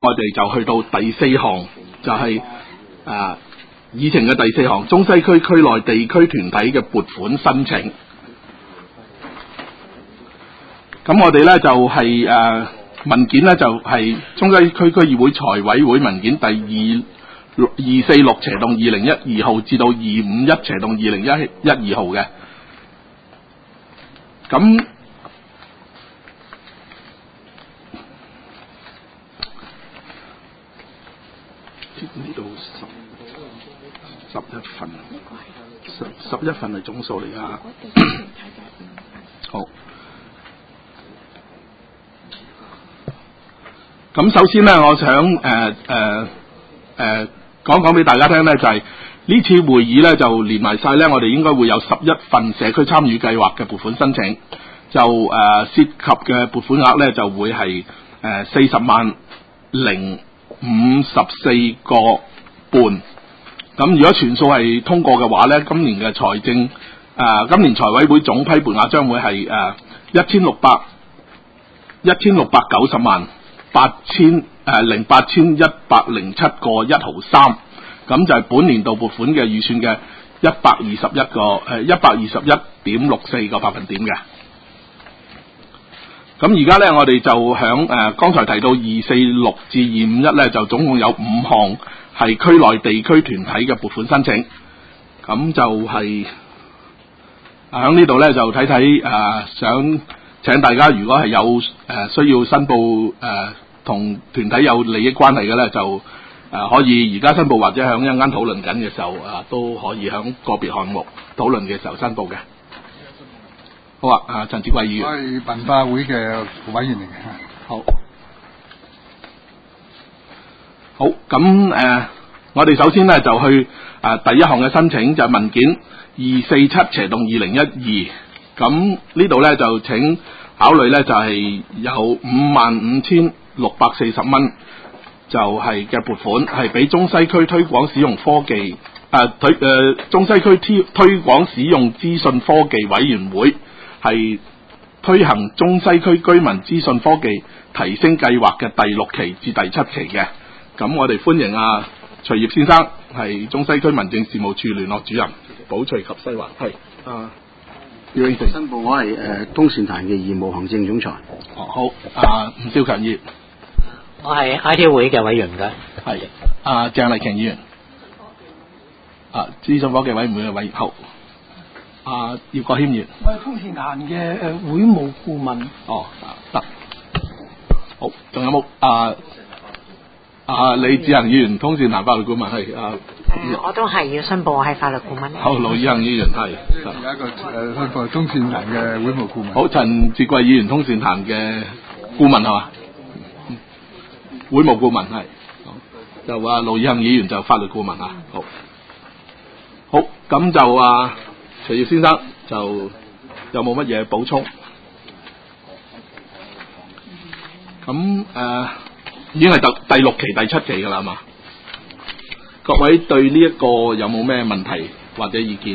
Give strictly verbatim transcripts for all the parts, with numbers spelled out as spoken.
我哋就去到第四項，就係、是、啊議程嘅第四項，中西區區內地區團體嘅撥款申請。咁我哋咧就係、是、誒、啊、文件咧就係、是、中西區區議會財委會文件第二六二四六斜棟二零一二號至到二五一斜棟二零一一二號嘅。咁呢度十十一份，十十一份係總數嚟㗎。好。咁首先咧，我想誒誒誒講講俾大家聽咧，就係、是、呢次會議咧就連埋晒咧，我哋應該會有十一份社區參與計劃嘅撥款申請，就誒、呃、涉及嘅撥款額咧就會係誒四十萬零五十四個半。咁如果全數係通過嘅話咧，今年嘅財政誒、呃、今年財委會總批撥額將會係誒一千六百一千六百九十萬八千誒零八千一百零七個一毫三，咁就係本年度撥款嘅預算嘅一百二十一個誒一百二十一點六四個百分點嘅。咁而家咧，我哋就響誒剛才提到二四六至二五一咧，就總共有五項係區內地區團體嘅撥款申請。咁就係喺呢度咧，就睇睇誒想請大家，如果係有誒、呃、需要申報誒同團體有利益關係嘅咧，就誒、呃、可以而家申報，或者響一陣間討論緊嘅時候啊、呃，都可以響個別項目討論嘅時候申報嘅。好啊，啊陳志貴議員， 我係文化會嘅委員嚟嘅。 好，好咁誒、呃，我哋首先咧就去誒、呃、第一項嘅申請，就係、文件二四七斜棟二零一二，咁呢度咧就請考慮咧就係、是、有五萬五千六百四十蚊，就係嘅撥款係俾中西區推廣使用科技誒、呃、推誒、呃、中西區推推廣使用資訊科技委員會。係推行中西區居民資訊科技提升計劃嘅第六期至第七期嘅，咁我哋歡迎啊徐業先生，係中西區民政事務處聯絡主任，寶翠及西環，係啊，要申報我係誒東善壇嘅義務行政總裁。 哦好，啊吳少強議員， 我係 I T 會嘅委員嘅， 係啊鄭麗瓊議員，啊資訊科技委員會嘅委員，好。啊，葉國謙議員， 我係通善壇嘅誒會務顧問。 哦，得，好，仲有冇啊？啊，李志恒議員，通善壇法律顧問係啊。 誒，我都係要申報，我係法律顧問。 好，盧以恒議員係。 有一個誒申報通善壇嘅會務顧問。 好，陳志貴議員，通善壇嘅顧問係嘛？會務顧問係。就啊，盧以恒議員就法律顧問啊。好，好，咁就啊。徐業先生就有冇乜嘢補充？咁誒、呃、已經係第第六期第七期㗎啦嘛？各位對呢一個有冇咩問題或者意見？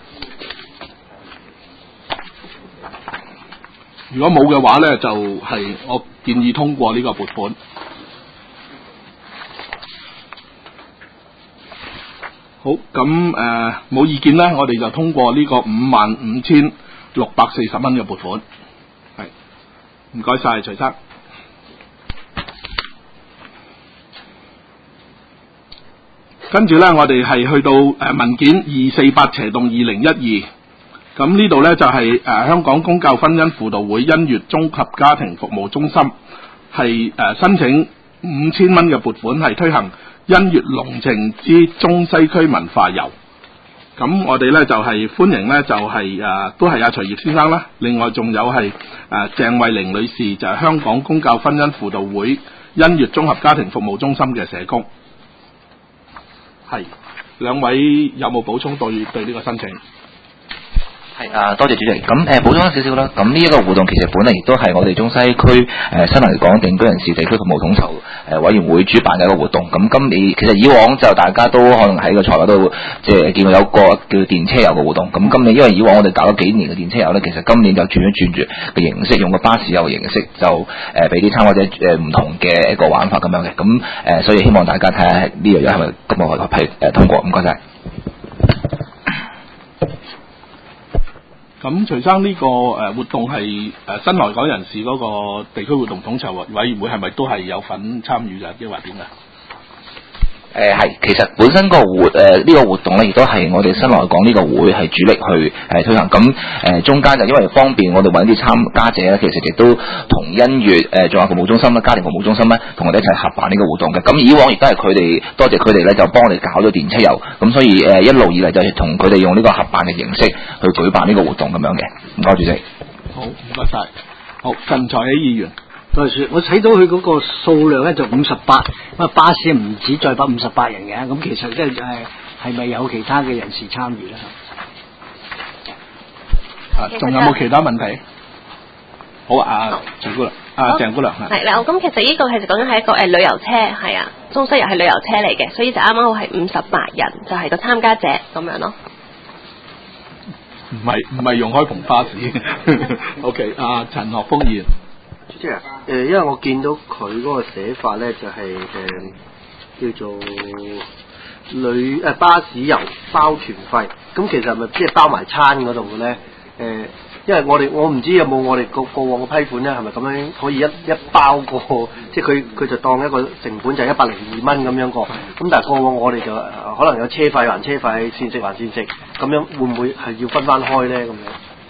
如果冇嘅話咧，就係、是、我建議通過呢個撥款。好，咁誒冇意見啦，我哋就通過呢個五萬五千六百四十蚊嘅撥款，係唔該晒徐生。跟住咧，我哋係去到誒、呃、文件二四八斜棟二零一二，咁呢度咧就係、是、誒、呃、香港公教婚姻輔導會欣悅綜合家庭服務中心係誒、呃、申請五千蚊嘅撥款，係推行欣悅龍情之中西區文化遊。咁我哋咧就係、是、歡迎咧就係、是、誒、呃、都係阿徐業先生啦，另外仲有係誒鄭慧玲女士，就係、是、香港公教婚姻輔導會欣悅綜合家庭服務中心嘅社工。係兩位有冇補充對對呢個申請？ 係啊，多謝主席。咁誒、呃、補充少少啦。咁呢一個活動其實本嚟亦都係我哋中西區誒、呃、新嚟港定居人士地區服務統籌誒、呃、委員會主辦嘅一個活動。咁今年其實以往就大家都可能喺個財委都即係見過有個叫電車遊嘅活動。咁今年因為以往我哋搞咗幾年嘅電車遊咧，其實今年就轉一轉住嘅形式，用個巴士遊嘅形式，就誒俾啲參加者誒唔同嘅一個玩法咁樣嘅。咁誒、呃、所以希望大家睇下呢樣嘢係咪今日可以誒通過。唔該晒。 咁徐生呢個誒活動係誒新來港人士嗰個地區活動統籌委員會係咪都係有份參與㗎？抑或點㗎？ 誒係、呃，其實本身個活誒呢、呃這個活動咧，亦都係我哋新來港呢個會係主力去誒、呃、推行。咁誒、呃、中間就因為方便我哋揾啲參加者咧，其實亦都同欣悅誒仲有服務中心啦、家庭服務中心咧，同我哋一齊合辦呢個活動嘅。咁以往亦都係佢哋多謝佢哋咧，就幫我哋搞咗電車遊。咁所以誒、呃、一路以嚟就係同佢哋用呢個合辦嘅形式去舉辦呢個活動咁樣嘅。唔該主席。 好，唔該晒。好，陳財喜議員。 我睇到佢嗰個數量咧就五十八，咁啊巴士唔止載百五十八人嘅，咁其實即係誒係咪有其他嘅人士參與咧？ 啊，仲有冇其他問題？好啊，陳姑娘，啊鄭姑娘係啦，咁其實呢個其實講緊係一個誒旅遊車，係啊，中西遊係旅遊車嚟嘅，所以就啱啱好係五十八人，就係、是、個參加者咁樣咯。 唔係唔係用開篷巴士。O K， 啊陳學鋒議員。 即係誒，因為我見到佢嗰個寫法咧，就係、是、誒、呃、叫做旅誒、呃、巴士遊包團費，咁其實係咪即係包埋餐嗰度嘅咧？誒、呃，因為我哋我唔知有冇我哋過過往嘅批款咧，係咪咁樣可以一一包過？即係佢佢就當一個成本就係一百零二蚊咁樣過，咁但係過往我哋就、呃、可能有車費還車費，膳食還膳食，咁樣會唔會係要分翻開咧？咁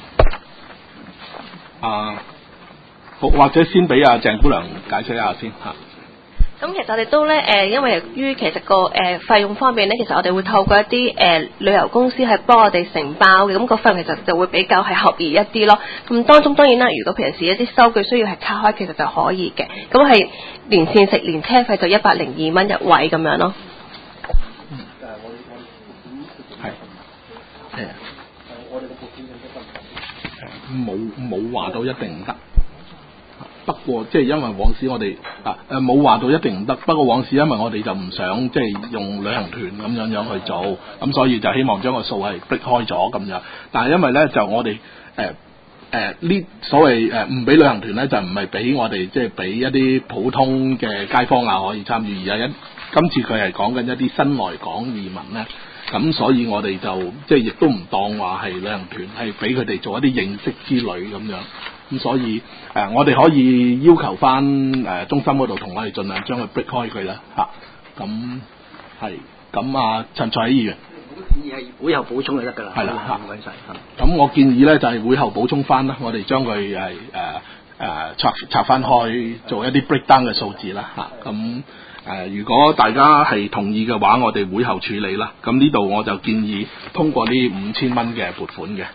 樣啊。或者先俾阿鄭姑娘解釋一下先嚇。 咁其實我哋都咧誒，因為由於其實個誒費用方面咧，其實我哋會透過一啲誒旅遊公司係幫我哋承包嘅，咁個費用其實就會比較係合宜一啲咯。咁當中當然啦，如果平時一啲收據需要係卡開，其實就可以嘅。咁係連膳食連車費就一百零二蚊一位咁樣咯。 嗯，係係我哋嘅撥款冇冇話到一定唔得。不過即係因為往時我哋啊誒冇話到一定唔得，不過往時因為我哋就唔想即係用旅行團咁樣樣去做，咁所以就希望將個數係逼開咗咁樣。但係因為咧就我哋誒誒呢所謂誒唔俾旅行團咧，就唔係俾我哋即係俾一啲普通嘅街坊啊可以參與，而係一今次佢係講緊一啲新來港移民咧，咁所以我哋就即係亦都唔當話係旅行團，係俾佢哋做一啲認識之旅咁樣。咁所以誒、呃，我哋可以要求翻誒、呃、中心嗰度同我哋盡量將佢逼開佢啦嚇。咁係咁啊，陳財喜議員。建議係會後補充就得㗎啦。係啦嚇，唔該晒。咁我建議咧就係、是、會後補充翻啦，我哋將佢係誒誒拆拆翻開，做一啲 breakdown 嘅數字啦嚇。咁、啊、誒、呃，如果大家係同意嘅話，我哋會後處理啦。咁呢度我就建議通過呢五千蚊嘅撥款嘅。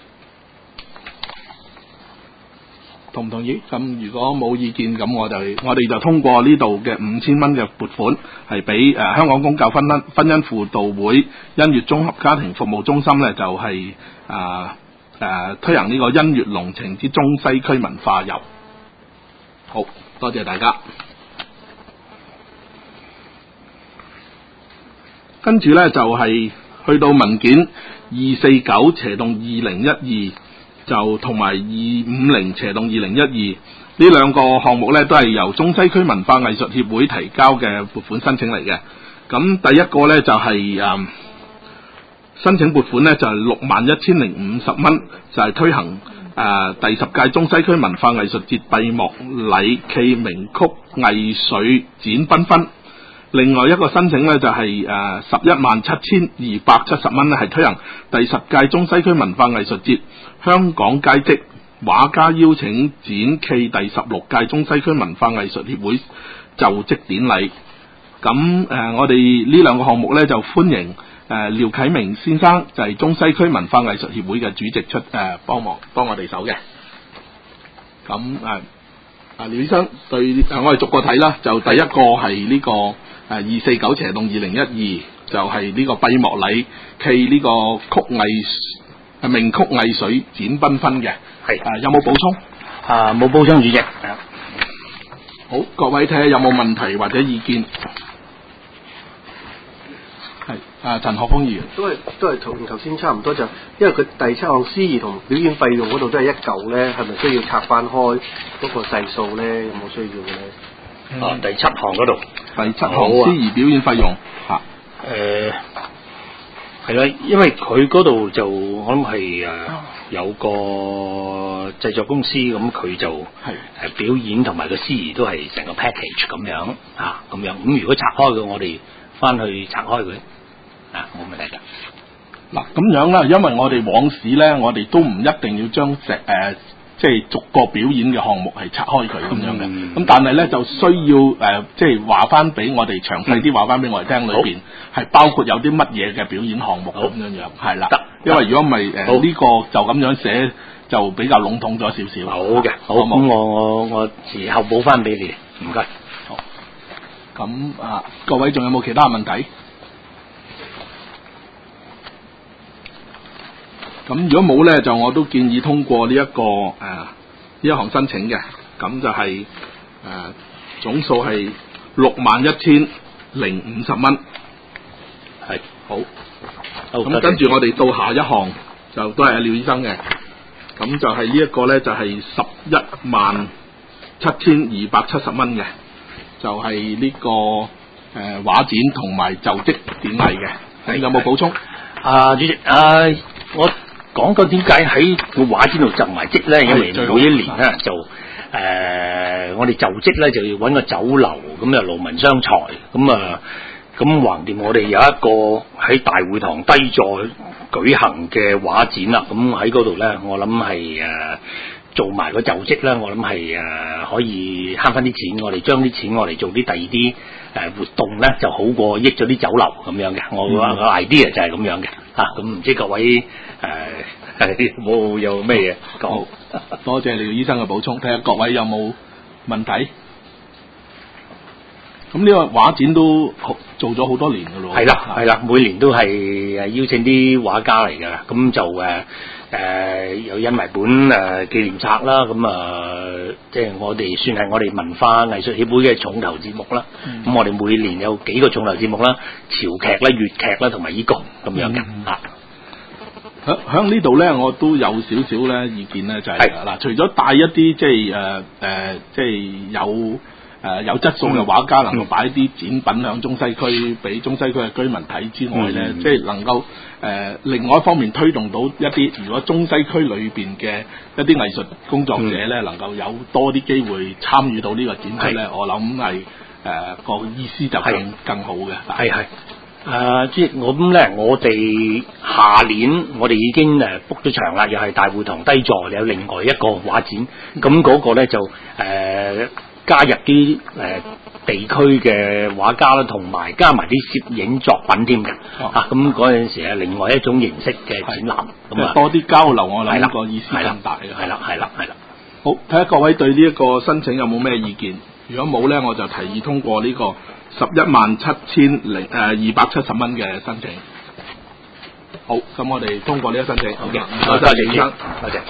同唔同意？咁如果冇意見，咁我就我哋就通過呢度嘅五千蚊嘅撥款，係俾誒香港公教婚姻婚姻輔導會欣悅綜合家庭服務中心咧，就係啊誒推行呢個欣悅龍情之中西區文化遊。好多謝大家。跟住咧就係、是、去到文件二四九斜洞二零一二。就同埋二五零斜洞二零一二呢兩個項目咧，都係由中西區文化藝術協會提交嘅撥款申請嚟嘅。咁第一個咧就係、是、誒、嗯、申請撥款咧就係六萬一千零五十蚊，就係、是、推行誒、呃、第十屆中西區文化藝術節閉幕禮暨名曲藝穗展繽紛。另外一個申請咧就係誒十一萬七千二百七十蚊咧，係推行第十屆中西區文化藝術節香港佳績畫家邀請展暨第十六屆中西區文化藝術協會就職典禮。咁誒、呃，我哋呢兩個項目咧就歡迎誒、呃、廖啟明先生，就係、是、中西區文化藝術協會嘅主席出誒、呃、幫忙幫我哋手嘅。咁誒，啊廖醫生對誒、呃，我哋逐個睇啦。就第一個係呢、這個誒二四九斜洞二零一二，就係呢個閉幕禮暨呢個曲藝。誒、 名曲藝穗展繽紛嘅。 係啊，有冇補充？ 啊，冇補充，主席。 好，各位睇下有冇問題或者意見。係啊，陳學鋒議員都係都係同頭先差唔多，就因為佢第七項司儀同表演費用嗰度都係一嚿咧，係咪需要拆翻開嗰個細數咧？有冇需要嘅咧？ 嗯、啊，第七項嗰度， 第七項司儀表演費用嚇。 誒係啦，因為佢嗰度就我諗係誒有個製作公司，咁佢就係誒表演同埋個司儀都係成個 package 咁樣啊，咁樣咁如果拆開嘅，我哋翻去拆開佢啊，冇問題㗎。 嗱咁樣啦，因為我哋往時咧，我哋都唔一定要將石誒即係逐個表演嘅項目係拆開佢咁樣嘅，咁、嗯、但係咧就需要誒、呃、即係話翻俾我哋詳細啲話翻俾我哋聽，裏邊係包括有啲乜嘢嘅表演項目咁樣樣，係啦。因為如果唔係誒呢個就咁樣寫就比較籠統咗少少。 好嘅，好咁我我我遲後補翻俾你，唔該。 好。咁啊，各位仲有冇其他問題？咁如果冇咧，就我都建議通過呢、這、一個誒呢、呃、一項申請嘅，咁就係、是、誒、呃、總數係六萬一千零五十蚊。係好，咁跟住我哋到下一項就都係阿廖醫生嘅，咁就係呢一個咧就係十一萬七千二百七十蚊嘅，就係、是、呢、這個誒畫、呃、展同埋就職典禮嘅。有冇補充？ 啊，主席，啊我。講緊點解喺個畫展度就埋職咧？因為每一年咧就誒、呃，我哋就職咧就要揾個酒樓，咁就勞民傷財，咁啊，咁橫掂我哋有一個喺大會堂低座舉行嘅畫展啦，咁喺嗰度咧，我諗係誒做埋個就職啦，我諗係誒可以慳翻啲錢，我哋將啲錢我哋做啲第二啲誒活動咧，就好過益咗啲酒樓咁樣嘅。我個個 idea 就係咁樣嘅嚇，咁、啊、唔知各位。誒，冇有咩嘢講？ 多謝廖醫生嘅補充，睇下各位有冇問題。咁呢個畫展都做咗好多年噶咯。 係啦，係啦，每年都係誒邀請啲畫家嚟噶，咁就誒誒、呃、有印埋本誒紀念冊啦，咁啊即係我哋算係我哋文化藝術協會嘅重頭節目啦。咁、嗯、我哋每年有幾個重頭節目啦，潮劇啦、粵劇啦同埋依個咁樣嘅啊。 喺喺呢度咧，我都有少少咧意見咧，就係、是、嗱，除咗帶一啲即係誒誒，即係有誒、呃、有質素嘅畫家，能夠擺啲展品響中西區俾中西區嘅居民睇之外咧，即、嗯、係、就是、能夠誒、呃、另外一方面推動到一啲，如果中西區裏邊嘅一啲藝術工作者咧、嗯，能夠有多啲機會參與到呢個展區咧，我諗係誒個意思就更更好嘅。 係係。誒，即係我咁咧，我哋下年我哋已經誒 book 咗場啦，又係大會堂低座，有另外一個畫展，咁嗰個咧就誒、呃、加入啲誒、呃、地區嘅畫家啦，同埋加埋啲攝影作品添嘅，哦、啊，咁嗰陣時係另外一種形式嘅展覽，咁啊多啲交流，我諗個意思更大嘅， 係啦，係啦，係啦。 好，睇下各位對呢一個申請有冇咩意見？如果冇咧，我就提議通過呢、這個。十一萬七千零誒二百七十蚊嘅申請，好，咁我哋通過呢個申請，好嘅，唔該晒，李生，多謝。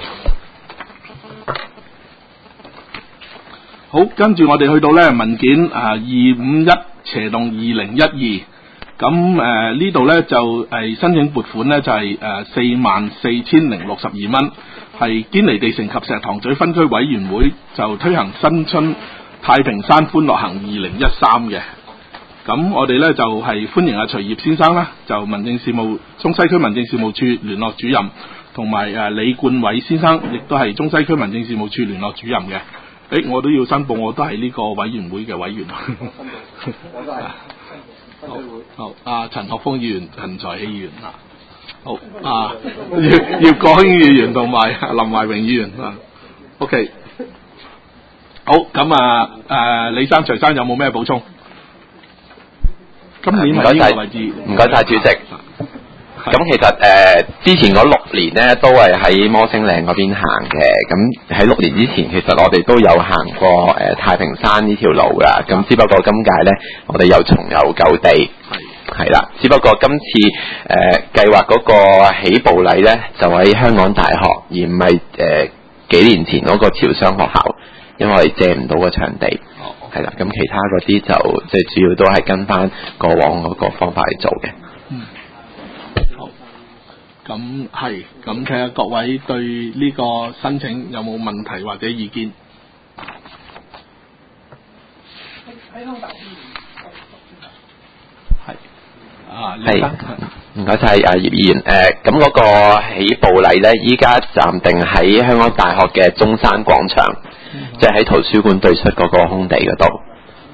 好，跟住我哋去到咧文件啊二五一斜洞二零一二，咁誒呢度咧就係申請撥款咧就係誒四萬四千零六十二蚊，係堅尼地城及石塘咀分區委員會就推行新春太平山歡樂行二零一三嘅。咁我哋咧就係、是、歡迎阿徐業先生啦，就民政事務中西區民政事務處聯絡主任，同埋誒李冠偉先生，亦都係中西區民政事務處聯絡主任嘅。誒，我都要申報，我都係呢個委員會嘅委員。我都係。好，好，阿陳學鋒議員、陳財希議員啊，好啊，葉葉國興議員同埋林懷榮議員啊 ，OK。好，咁啊誒，李生、徐生有冇咩補充？今年係呢個位置， 唔該晒主席。咁其實誒、呃、之前嗰六年咧都係喺摩星嶺嗰邊行嘅。咁喺六年之前，其實我哋都有行過誒、呃、太平山呢條路噶。咁只不過今屆咧，我哋又重遊舊地。 係啦，只不過今次誒計劃嗰個起步禮咧就喺香港大學，而唔係誒幾年前嗰個潮商學校，因為我哋借唔到個場地。係啦，咁其他嗰啲就即係主要都係跟翻過往嗰個方法嚟做嘅。 嗯，好。咁係，咁睇下各位對呢個申請有冇問題或者意見？係。啊， 係。唔該晒啊葉議員。誒，咁嗰個起步禮咧，依家暫定喺香港大學嘅中山廣場，嗯、即係喺圖書館對出嗰個空地嗰度。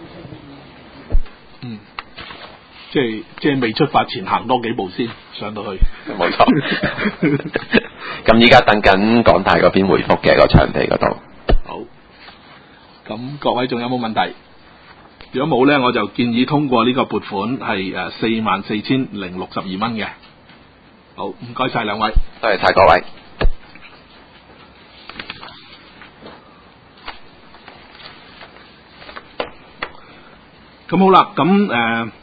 嗯，即係即係未出發前行多幾步先上到去。 冇錯。咁依家等緊港大嗰邊回覆嘅個場地嗰度。 好。咁各位仲有冇問題？如果冇咧，我就建議通過呢個撥款係誒四萬四千零六十二蚊嘅。好，唔該晒兩位， 多謝晒各位。 咁好啦，咁誒、呃、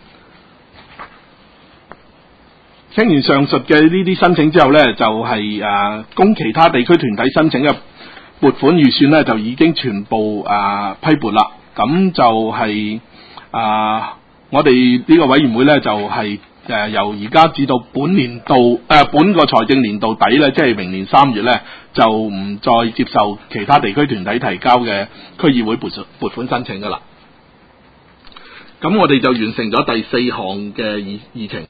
聽完上述嘅呢啲申請之後咧，就係、是、誒、呃、供其他地區團體申請嘅撥款預算咧，就已經全部誒、呃、批撥啦。咁就係、是、啊、呃，我哋呢個委員會咧就係、是、誒、呃、由而家至到本年度誒、呃、本個財政年度底咧，即係明年三月咧，就唔再接受其他地區團體提交嘅區議會撥撥款申請噶啦。咁我哋就完成咗第四項嘅議議程。